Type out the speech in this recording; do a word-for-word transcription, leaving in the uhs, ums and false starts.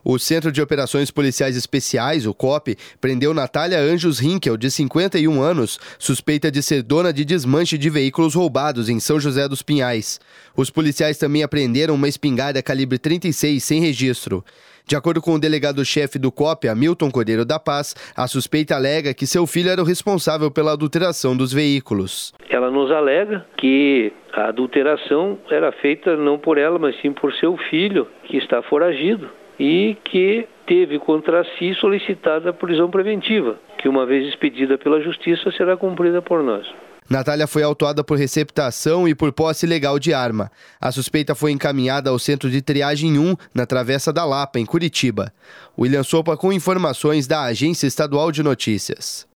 O Centro de Operações Policiais Especiais, o C O P, prendeu Natália Anjos Rinkel, de cinquenta e um anos, suspeita de ser dona de desmanche de veículos roubados em São José dos Pinhais. Os policiais também apreenderam uma espingarda calibre trinta e seis sem registro. De acordo com o delegado-chefe do C O P, Hamilton Cordeiro da Paz, a suspeita alega que seu filho era o responsável pela adulteração dos veículos. Ela nos alega que a adulteração era feita não por ela, mas sim por seu filho, que está foragido, e que teve contra si solicitada a prisão preventiva, que uma vez expedida pela Justiça será cumprida por nós. Natália foi autuada por receptação e por posse ilegal de arma. A suspeita foi encaminhada ao Centro de Triagem um, na Travessa da Lapa, em Curitiba. William Sopa com informações da Agência Estadual de Notícias.